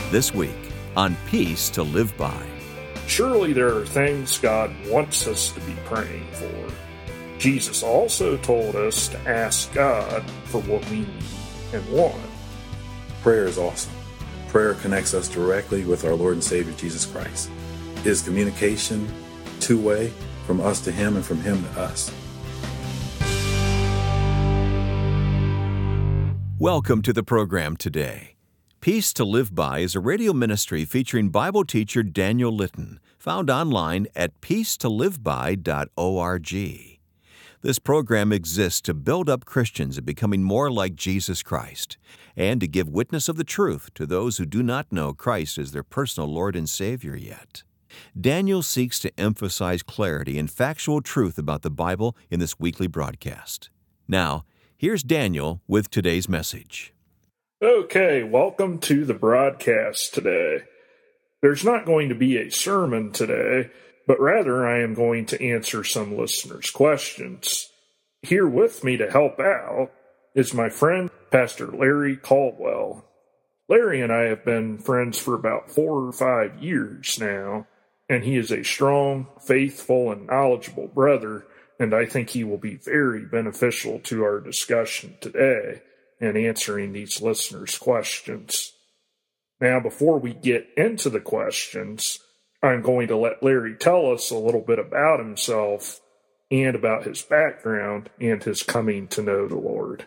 This week on Peace to Live By. Surely there are things God wants us to be praying for. Jesus also told us to ask God for what we need and want. Prayer is awesome. Prayer connects us directly with our Lord and Savior Jesus Christ. It is communication, two-way, from us to Him and from Him to us. Welcome to the program today. Peace to Live By is a radio ministry featuring Bible teacher Daniel Litton, found online at peacetoliveby.org. This program exists to build up Christians in becoming more like Jesus Christ and to give witness of the truth to those who do not know Christ as their personal Lord and Savior yet. Daniel seeks to emphasize clarity and factual truth about the Bible in this weekly broadcast. Now, here's Daniel with today's message. Okay, welcome to the broadcast today. There's not going to be a sermon today, but rather I am going to answer some listeners' questions. Here with me to help out is my friend, Pastor Larry Caldwell. Larry and I have been friends for about 4 or 5 years now, and he is a strong, faithful, and knowledgeable brother, and I think he will be very beneficial to our discussion today and answering these listeners' questions. Now, before we get into the questions, I'm going to let Larry tell us a little bit about himself and about his background and his coming to know the Lord.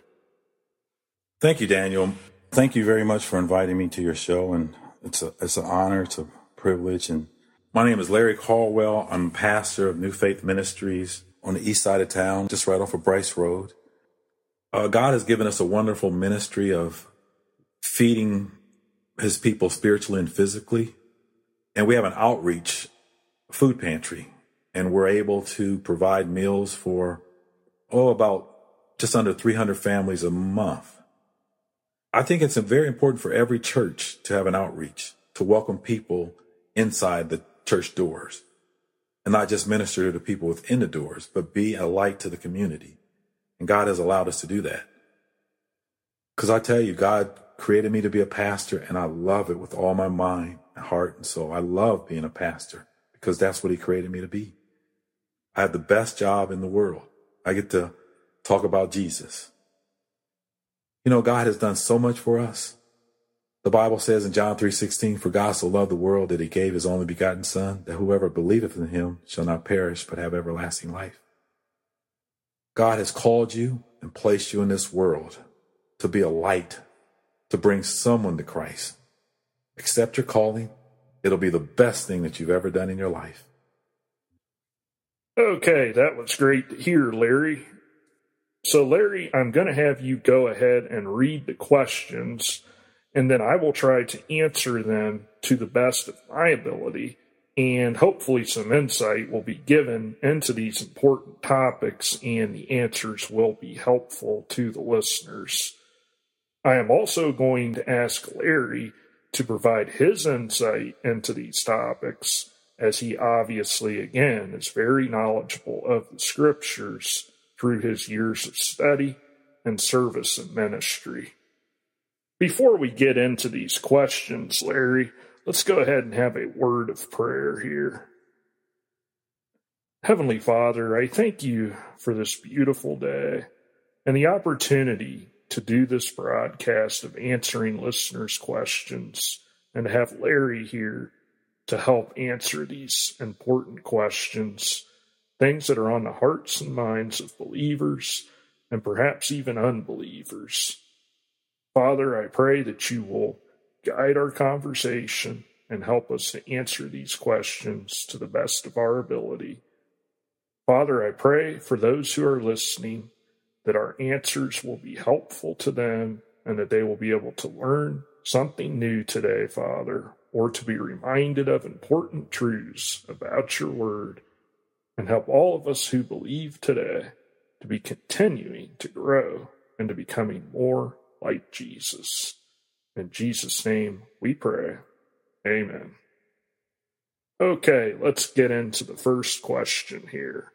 Thank you, Daniel. Thank you very much for inviting me to your show, and it's an honor, it's a privilege. And my name is Larry Caldwell. I'm pastor of New Faith Ministries on the east side of town, just right off of Bryce Road. God has given us a wonderful ministry of feeding His people spiritually and physically. And we have an outreach food pantry, and we're able to provide meals for, about just under 300 families a month. I think it's very important for every church to have an outreach, to welcome people inside the church doors and not just minister to people within the doors, but be a light to the community. And God has allowed us to do that. Because I tell you, God created me to be a pastor, and I love it with all my mind, heart, and soul. I love being a pastor because that's what He created me to be. I have the best job in the world. I get to talk about Jesus. You know, God has done so much for us. The Bible says in John 3:16, "For God so loved the world that He gave His only begotten Son, that whoever believeth in Him shall not perish but have everlasting life." God has called you and placed you in this world to be a light, to bring someone to Christ. Accept your calling. It'll be the best thing that you've ever done in your life. Okay, that was great to hear, Larry. So, Larry, I'm going to have you go ahead and read the questions, and then I will try to answer them to the best of my ability. And hopefully some insight will be given into these important topics, and the answers will be helpful to the listeners. I am also going to ask Larry to provide his insight into these topics, as he obviously, again, is very knowledgeable of the Scriptures through his years of study and service in ministry. Before we get into these questions, Larry, let's go ahead and have a word of prayer here. Heavenly Father, I thank you for this beautiful day and the opportunity to do this broadcast of answering listeners' questions and to have Larry here to help answer these important questions, things that are on the hearts and minds of believers and perhaps even unbelievers. Father, I pray that you will guide our conversation and help us to answer these questions to the best of our ability. Father, I pray for those who are listening that our answers will be helpful to them and that they will be able to learn something new today, Father, or to be reminded of important truths about your word, and help all of us who believe today to be continuing to grow and to becoming more like Jesus. In Jesus' name we pray. Amen. Okay, let's get into the first question here.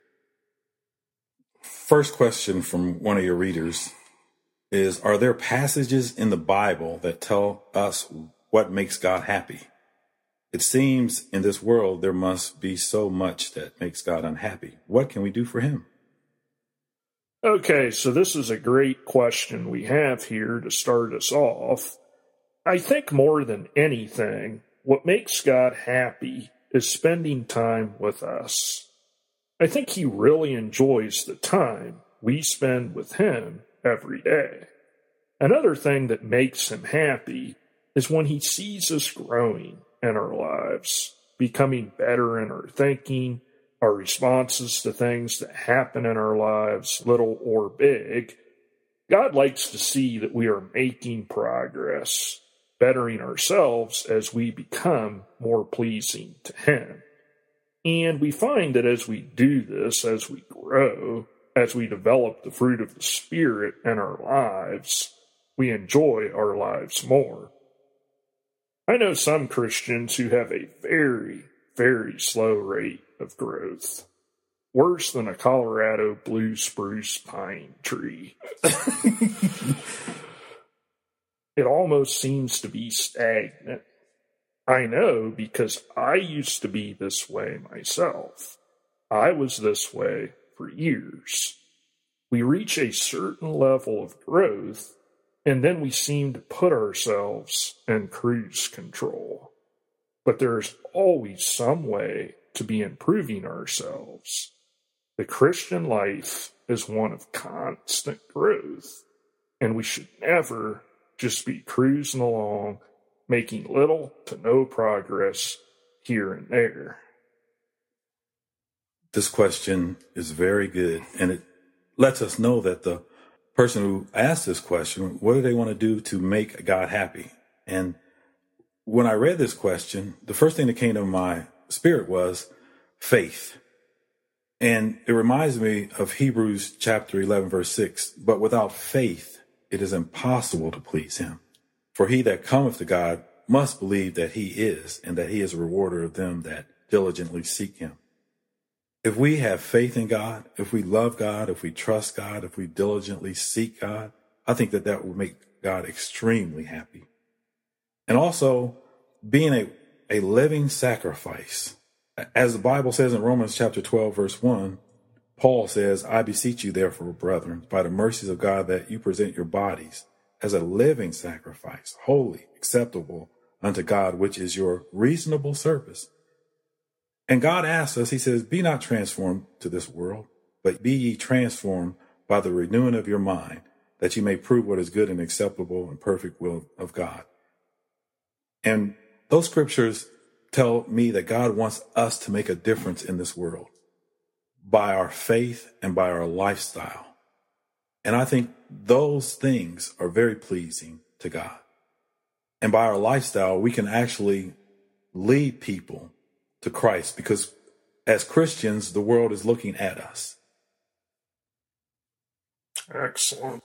First question from one of your readers is, are there passages in the Bible that tell us what makes God happy. It seems in this world there must be so much that makes God unhappy. What can we do for him? Okay, so this is a great question we have here to start us off. I think more than anything, what makes God happy is spending time with us. I think he really enjoys the time we spend with him every day. Another thing that makes him happy is when he sees us growing in our lives, becoming better in our thinking, our responses to things that happen in our lives, little or big. God likes to see that we are making progress, bettering ourselves as we become more pleasing to him. And we find that as we do this, as we grow, as we develop the fruit of the Spirit in our lives, we enjoy our lives more. I know some Christians who have a very, very slow rate of growth. Worse than a Colorado blue spruce pine tree. It almost seems to be stagnant. I know because I used to be this way myself. I was this way for years. We reach a certain level of growth, and then we seem to put ourselves in cruise control. But there's always some way to be improving ourselves. The Christian life is one of constant growth, and we should never just be cruising along, making little to no progress here and there. This question is very good, and it lets us know that the person who asked this question, what do they want to do to make God happy? And when I read this question, the first thing that came to my spirit was faith. And it reminds me of Hebrews chapter 11, verse 6. But without faith, it is impossible to please him. For he that cometh to God must believe that he is, and that he is a rewarder of them that diligently seek him. If we have faith in God, if we love God, if we trust God, if we diligently seek God, I think that that would make God extremely happy. And also being a living sacrifice. As the Bible says in Romans chapter 12, verse 1, Paul says, I beseech you therefore, brethren, by the mercies of God, that you present your bodies as a living sacrifice, holy, acceptable unto God, which is your reasonable service. And God asks us, he says, be not transformed to this world, but be ye transformed by the renewing of your mind, that you may prove what is good and acceptable and perfect will of God. And those scriptures tell me that God wants us to make a difference in this world by our faith and by our lifestyle. And I think those things are very pleasing to God. And by our lifestyle, we can actually lead people to Christ, because as Christians, the world is looking at us. Excellent.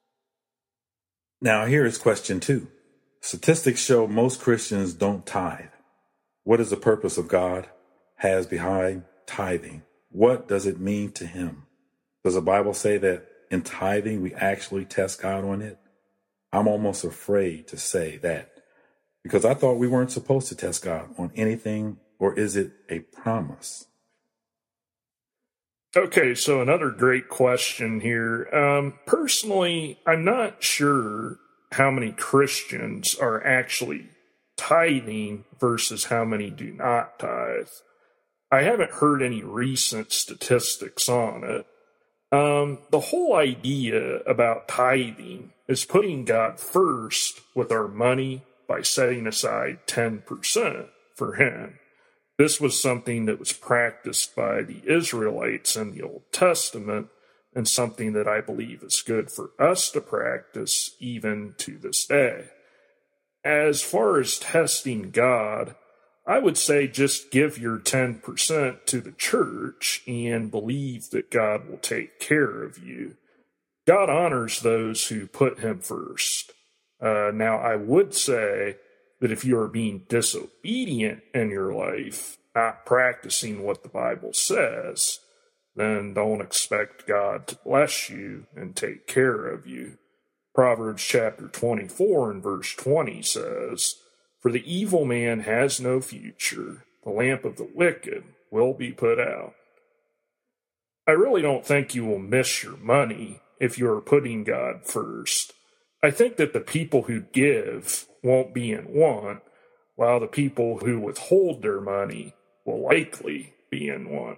Now, here is question 2. Statistics show most Christians don't tithe. What is the purpose of God has behind tithing? What does it mean to him? Does the Bible say that in tithing we actually test God on it? I'm almost afraid to say that, because I thought we weren't supposed to test God on anything. Or is it a promise? Okay, so another great question here. Personally, I'm not sure how many Christians are actually tithing versus how many do not tithe. I haven't heard any recent statistics on it. The whole idea about tithing is putting God first with our money by setting aside 10% for him. This was something that was practiced by the Israelites in the Old Testament, and something that I believe is good for us to practice even to this day. As far as testing God, I would say just give your 10% to the church and believe that God will take care of you. God honors those who put him first. Now, I would say that if you are being disobedient in your life, not practicing what the Bible says, then don't expect God to bless you and take care of you. Proverbs chapter 24 and verse 20 says, For the evil man has no future. The lamp of the wicked will be put out. I really don't think you will miss your money if you are putting God first. I think that the people who give won't be in want, while the people who withhold their money will likely be in want.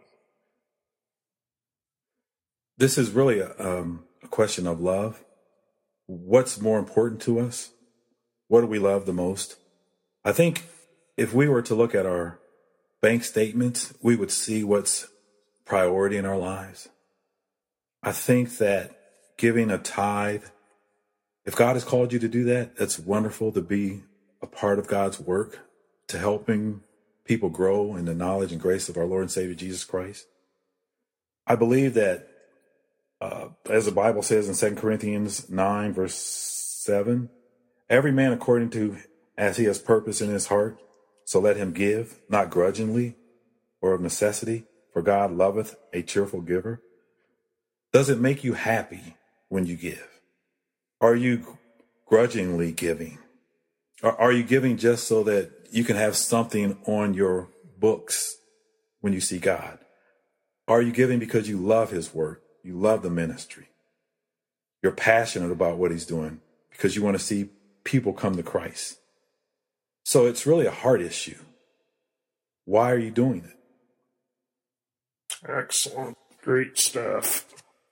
This is really a question of love. What's more important to us? What do we love the most? I think if we were to look at our bank statements, we would see what's priority in our lives. I think that giving a tithe, if God has called you to do that, that's wonderful to be a part of God's work, to helping people grow in the knowledge and grace of our Lord and Savior Jesus Christ. I believe that, as the Bible says in 2 Corinthians 9, verse 7, every man according to as he has purpose in his heart, so let him give, not grudgingly or of necessity, for God loveth a cheerful giver. Does it make you happy when you give? Are you grudgingly giving? Or are you giving just so that you can have something on your books when you see God? Are you giving because you love his work? You love the ministry. You're passionate about what he's doing because you want to see people come to Christ. So it's really a heart issue. Why are you doing it? Excellent. Great stuff.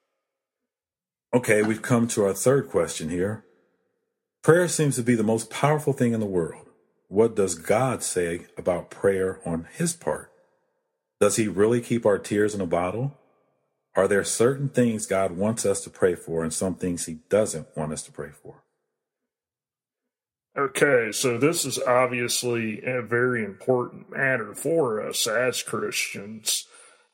Okay, we've come to our third question here. Prayer seems to be the most powerful thing in the world. What does God say about prayer on his part? Does he really keep our tears in a bottle? Are there certain things God wants us to pray for and some things he doesn't want us to pray for? Okay, so this is obviously a very important matter for us as Christians.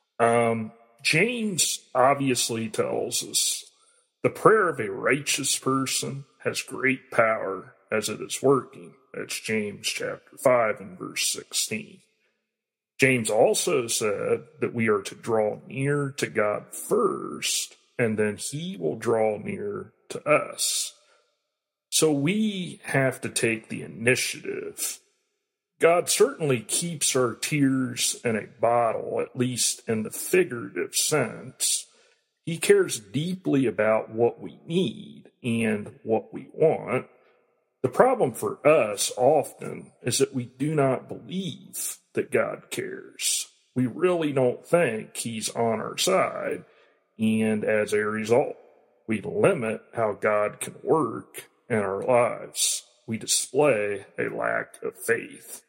James obviously tells us the prayer of a righteous person has great power as it is working. That's James chapter 5 and verse 16. James also said that we are to draw near to God first, and then he will draw near to us. So we have to take the initiative. God certainly keeps our tears in a bottle, at least in the figurative sense. He cares deeply about what we need and what we want. The problem for us often is that we do not believe that God cares. We really don't think he's on our side, and as a result, we limit how God can work in our lives. We display a lack of faith.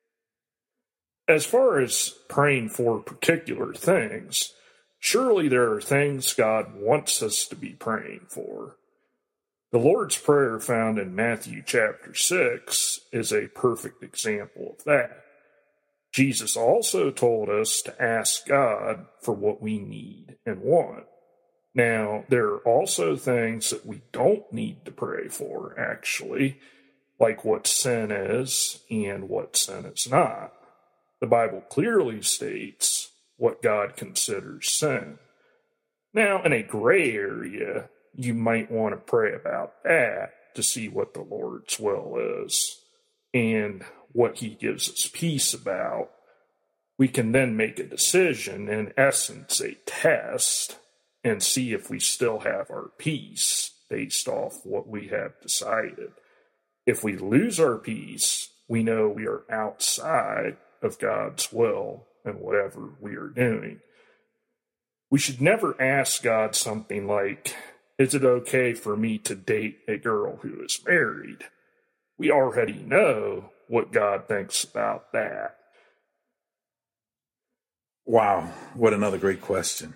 As far as praying for particular things, surely there are things God wants us to be praying for. The Lord's Prayer found in Matthew chapter 6 is a perfect example of that. Jesus also told us to ask God for what we need and want. Now, there are also things that we don't need to pray for, actually, like what sin is and what sin is not. The Bible clearly states what God considers sin. Now, in a gray area, you might want to pray about that to see what the Lord's will is and what he gives us peace about. We can then make a decision, in essence, a test, and see if we still have our peace based off what we have decided. If we lose our peace, we know we are outside of God's will and whatever we are doing. We should never ask God something like, is it okay for me to date a girl who is married? We already know what God thinks about that. Wow, what another great question.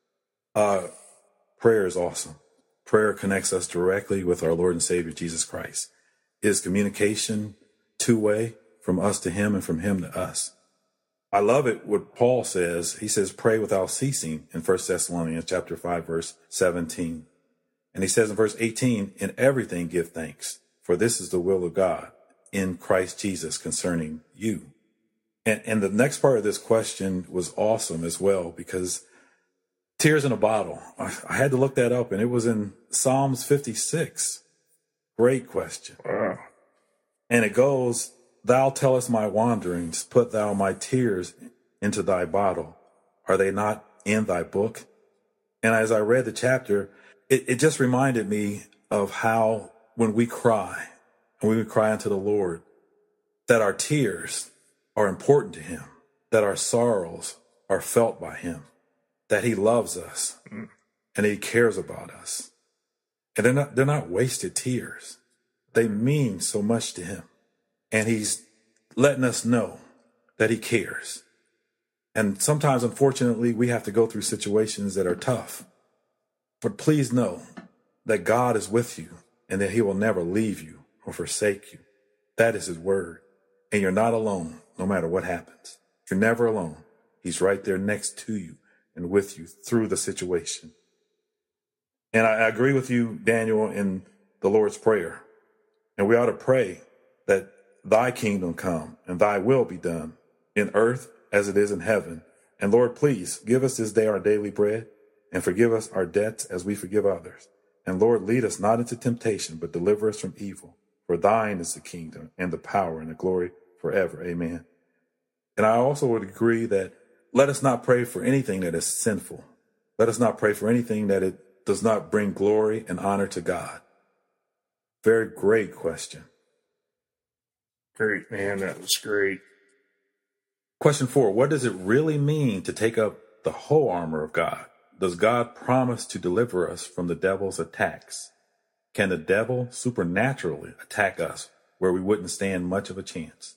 Prayer is awesome. Prayer connects us directly with our Lord and Savior, Jesus Christ. It is communication two-way from us to him and from him to us. I love it what Paul says. He says, pray without ceasing in 1 Thessalonians chapter 5, verse 17. And he says in verse 18, in everything give thanks, for this is the will of God in Christ Jesus concerning you. And the next part of this question was awesome as well, because tears in a bottle. I had to look that up, and it was in Psalms 56. Great question. Wow. And it goes, Thou tellest my wanderings, put thou my tears into thy bottle. Are they not in thy book? And as I read the chapter, it just reminded me of how when we cry, and when we cry unto the Lord, that our tears are important to him, that our sorrows are felt by him, that he loves us and he cares about us. And they're not wasted tears. They mean so much to him. And he's letting us know that he cares. And sometimes, unfortunately, we have to go through situations that are tough. But please know that God is with you and that he will never leave you or forsake you. That is his word. And you're not alone, no matter what happens. You're never alone. He's right there next to you and with you through the situation. And I agree with you, Daniel, in the Lord's Prayer. And we ought to pray that thy kingdom come and thy will be done in earth as it is in heaven. And Lord, please give us this day our daily bread and forgive us our debts as we forgive others. And Lord, lead us not into temptation, but deliver us from evil. For thine is the kingdom and the power and the glory forever. Amen. And I also would agree that let us not pray for anything that is sinful. Let us not pray for anything that it does not bring glory and honor to God. Very great question. Great, man. That was great. Question 4, what does it really mean to take up the whole armor of God? Does God promise to deliver us from the devil's attacks? Can the devil supernaturally attack us where we wouldn't stand much of a chance?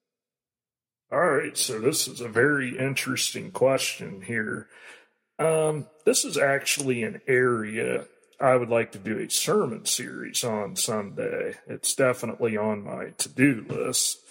All right, so this is a very interesting question here. This is actually an area I would like to do a sermon series on someday. It's definitely on my to-do list.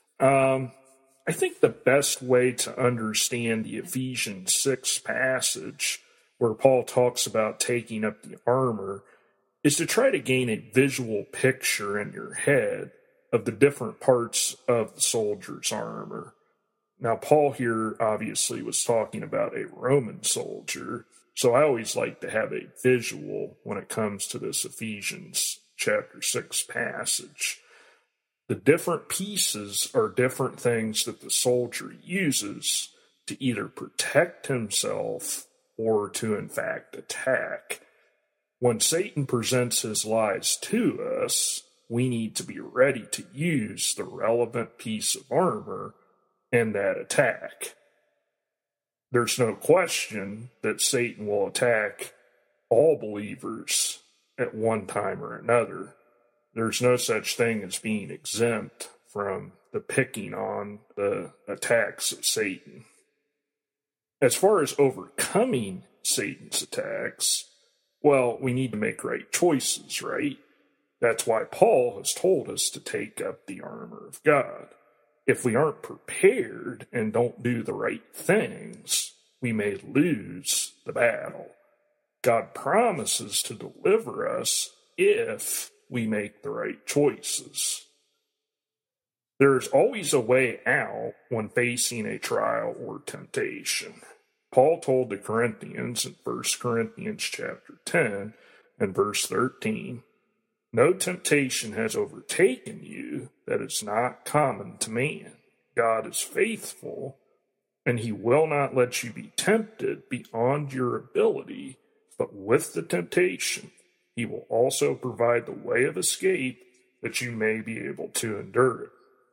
I think the best way to understand the Ephesians 6 passage, where Paul talks about taking up the armor, is to try to gain a visual picture in your head of the different parts of the soldier's armor. Now, Paul here obviously was talking about a Roman soldier, so I always like to have a visual when it comes to this Ephesians chapter 6 passage. The different pieces are different things that the soldier uses to either protect himself or to, in fact, attack. When Satan presents his lies to us, we need to be ready to use the relevant piece of armor in that attack. There's no question that Satan will attack all believers at one time or another. There's no such thing as being exempt from the picking on the attacks of Satan. As far as overcoming Satan's attacks, well, we need to make right choices, right? That's why Paul has told us to take up the armor of God. If we aren't prepared and don't do the right things, we may lose the battle. God promises to deliver us if we make the right choices. There's always a way out when facing a trial or temptation. Paul told the Corinthians in 1 Corinthians chapter 10 and verse 13, "No temptation has overtaken you that is not common to man. God is faithful, and he will not let you be tempted beyond your ability, but with the temptation, he will also provide the way of escape that you may be able to endure it."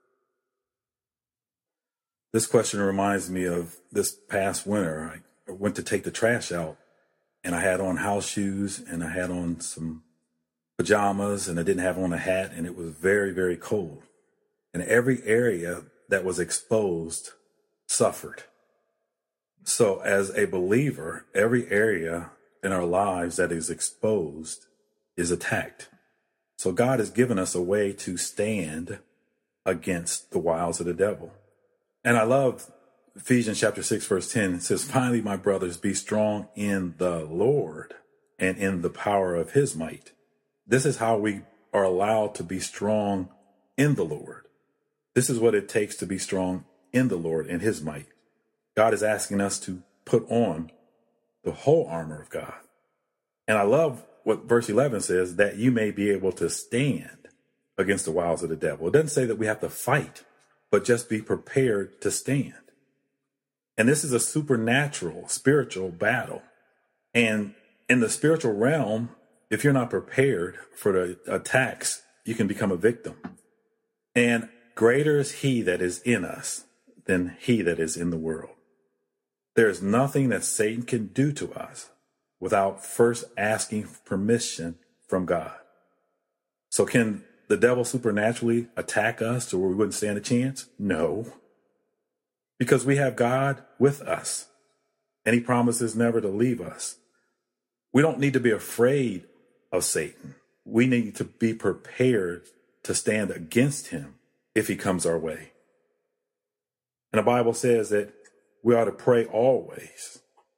This question reminds me of this past winter. I went to take the trash out, and I had on house shoes, and I had on some pajamas, and I didn't have on a hat, and it was very, very cold. And every area that was exposed suffered. So as a believer, every area in our lives that is exposed is attacked. So God has given us a way to stand against the wiles of the devil. And I love Ephesians chapter 6, verse 10. It says, "Finally, my brothers, be strong in the Lord and in the power of his might." This is how we are allowed to be strong in the Lord. This is what it takes to be strong in the Lord and his might. God is asking us to put on the whole armor of God. And I love what verse 11 says, that you may be able to stand against the wiles of the devil. It doesn't say that we have to fight but just be prepared to stand. And this is a supernatural, spiritual battle. And in the spiritual realm, if you're not prepared for the attacks, you can become a victim. And greater is he that is in us than he that is in the world. There is nothing that Satan can do to us without first asking permission from God. So can the devil supernaturally attack us to where we wouldn't stand a chance? No. Because we have God with us, and he promises never to leave us. We don't need to be afraid of Satan. We need to be prepared to stand against him if he comes our way. And the Bible says that we ought to pray always.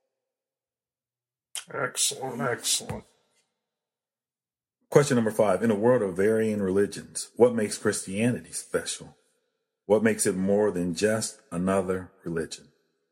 Excellent, excellent. Question number 5. In a world of varying religions, what makes Christianity special? What makes it more than just another religion?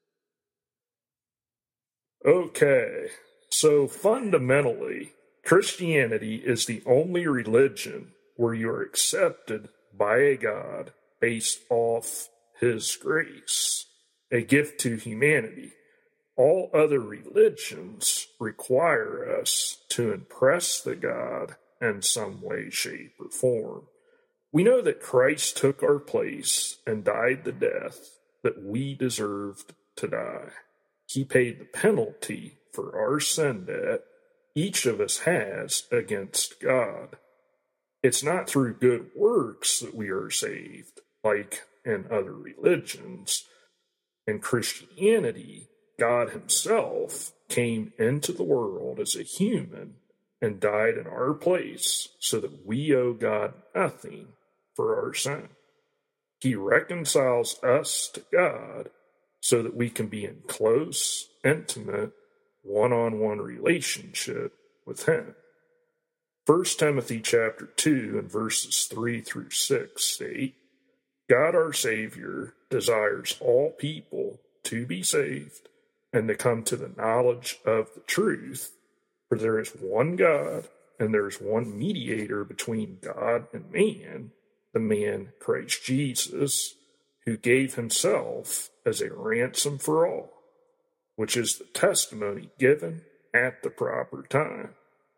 Okay, so fundamentally, Christianity is the only religion where you are accepted by a God based off his grace, a gift to humanity. All other religions require us to impress the God in some way, shape, or form. We know that Christ took our place and died the death that we deserved to die. He paid the penalty for our sin debt each of us has against God. It's not through good works that we are saved, like in other religions. In Christianity, God himself came into the world as a human and died in our place so that we owe God nothing for our sin. He reconciles us to God so that we can be in close, intimate, one-on-one relationship with him. 1 Timothy chapter 2 and verses 3 through 6 state, God our Savior desires all people to be saved and to come to the knowledge of the truth, for there is one God and there is one mediator between God and man, the man Christ Jesus, who gave himself as a ransom for all, which is the testimony given at the proper time.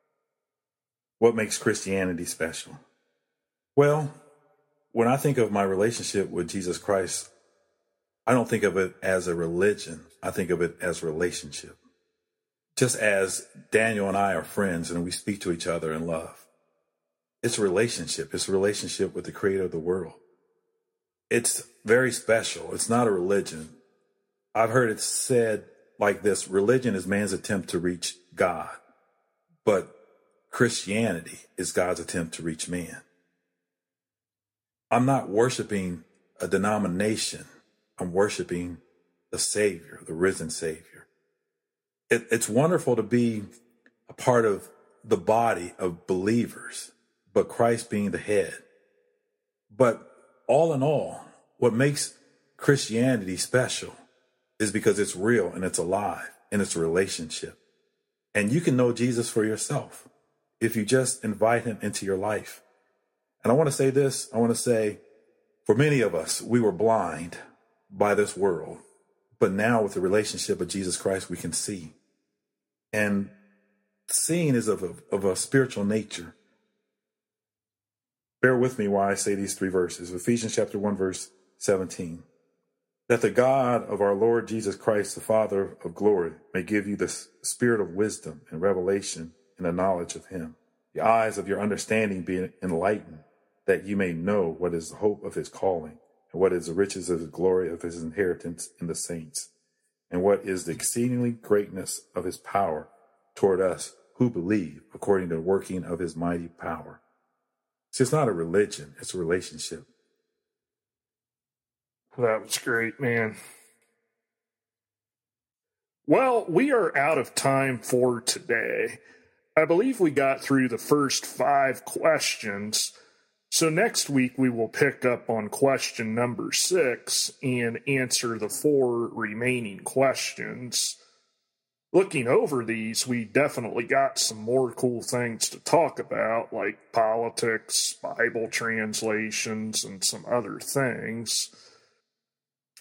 What makes Christianity special? Well, when I think of my relationship with Jesus Christ, I don't think of it as a religion. I think of it as relationship. Just as Daniel and I are friends and we speak to each other in love. It's a relationship. It's a relationship with the creator of the world. It's very special. It's not a religion. I've heard it said like this: religion is man's attempt to reach God, but Christianity is God's attempt to reach man. I'm not worshiping a denomination. I'm worshiping the Savior, the risen Savior. It's wonderful to be a part of the body of believers, but Christ being the head. But all in all, what makes Christianity special is because it's real and it's alive and it's a relationship. And you can know Jesus for yourself if you just invite him into your life. And I want to say this. I want to say, for many of us, we were blind by this world, but now with the relationship of Jesus Christ, we can see. And seeing is of a spiritual nature. Bear with me while I say these 3 verses. Ephesians chapter 1, verse 17. That the God of our Lord Jesus Christ, the Father of glory, may give you the spirit of wisdom and revelation in the knowledge of him, the eyes of your understanding being enlightened, that you may know what is the hope of his calling, and what is the riches of the glory of his inheritance in the saints, and what is the exceedingly greatness of his power toward us who believe, according to the working of his mighty power. See, it's not a religion, it's a relationship. That was great, man. Well, we are out of time for today. I believe we got through the first 5 questions. So next week we will pick up on question number 6 and answer the 4 remaining questions. Looking over these, we definitely got some more cool things to talk about, like politics, Bible translations, and some other things.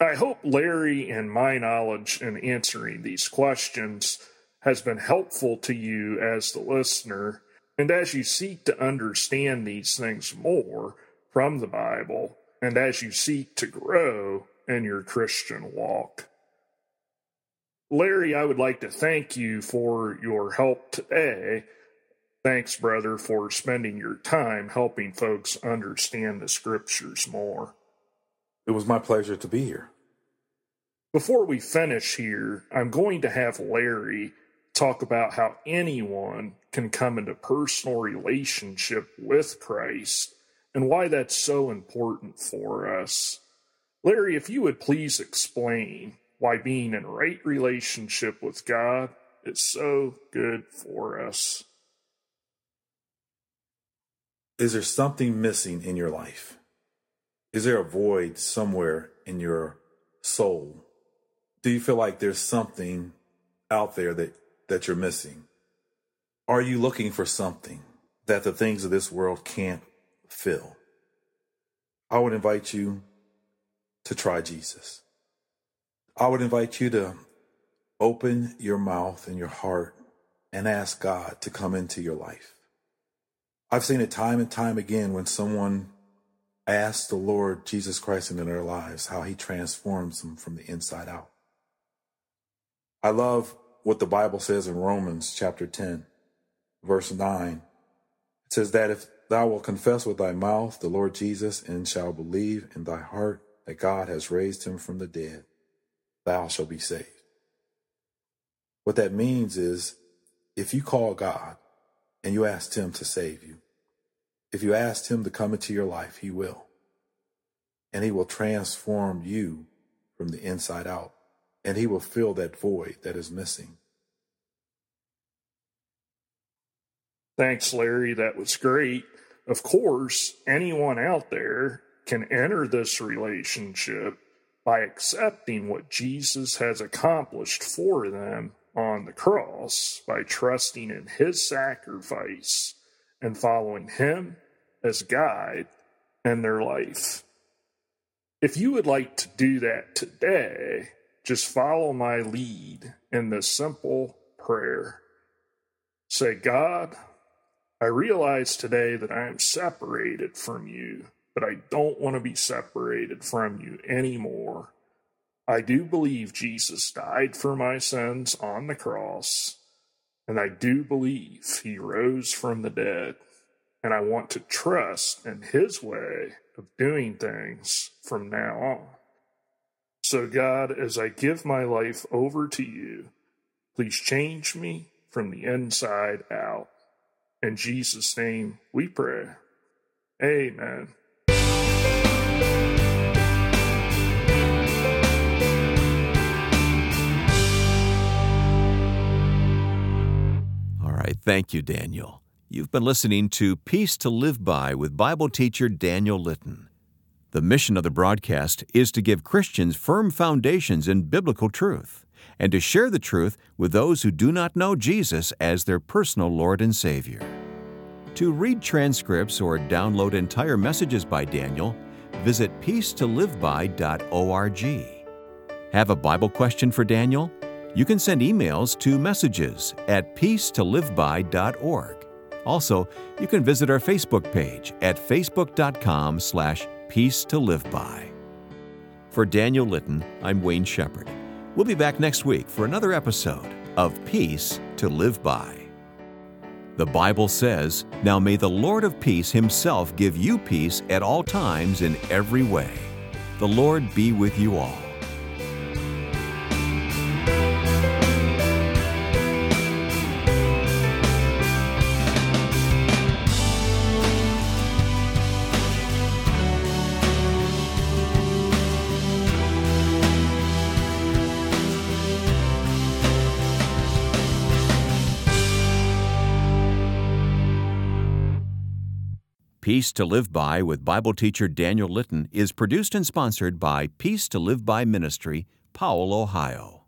I hope Larry and my knowledge in answering these questions has been helpful to you as the listener, and as you seek to understand these things more from the Bible, and as you seek to grow in your Christian walk. Larry, I would like to thank you for your help today. Thanks, brother, for spending your time helping folks understand the Scriptures more. It was my pleasure to be here. Before we finish here, I'm going to have Larry talk about how anyone can come into personal relationship with Christ and why that's so important for us. Larry, if you would please explain why being in right relationship with God is so good for us. Is there something missing in your life? Is there a void somewhere in your soul? Do you feel like there's something out there that you're missing? Are you looking for something that the things of this world can't fill? I would invite you to try Jesus. I would invite you to open your mouth and your heart and ask God to come into your life. I've seen it time and time again when someone asks the Lord Jesus Christ into their lives, how he transforms them from the inside out. I love what the Bible says in Romans chapter 10, verse 9. It says that if thou wilt confess with thy mouth the Lord Jesus and shalt believe in thy heart that God has raised him from the dead, thou shalt be saved. What that means is if you call God and you ask him to save you, if you ask him to come into your life, he will. And he will transform you from the inside out. And he will fill that void that is missing. Thanks, Larry. That was great. Of course, anyone out there can enter this relationship by accepting what Jesus has accomplished for them on the cross, by trusting in his sacrifice and following him as guide in their life. If you would like to do that today, just follow my lead in this simple prayer. Say, God, I realize today that I am separated from you, but I don't want to be separated from you anymore. I do believe Jesus died for my sins on the cross, and I do believe he rose from the dead, and I want to trust in his way of doing things from now on. So God, as I give my life over to you, please change me from the inside out. In Jesus' name we pray. Amen. All right, thank you, Daniel. You've been listening to Peace to Live By with Bible teacher Daniel Litton. The mission of the broadcast is to give Christians firm foundations in biblical truth and to share the truth with those who do not know Jesus as their personal Lord and Savior. To read transcripts or download entire messages by Daniel, visit peacetoliveby.org. Have a Bible question for Daniel? You can send emails to messages@peacetoliveby.org. Also, you can visit our Facebook page at facebook.com/peacetoliveby. For Daniel Litton, I'm Wayne Shepherd. We'll be back next week for another episode of Peace to Live By. The Bible says, "Now may the Lord of peace himself give you peace at all times in every way." The Lord be with you all. Peace to Live By with Bible teacher Daniel Litton is produced and sponsored by Peace to Live By Ministry, Powell, Ohio.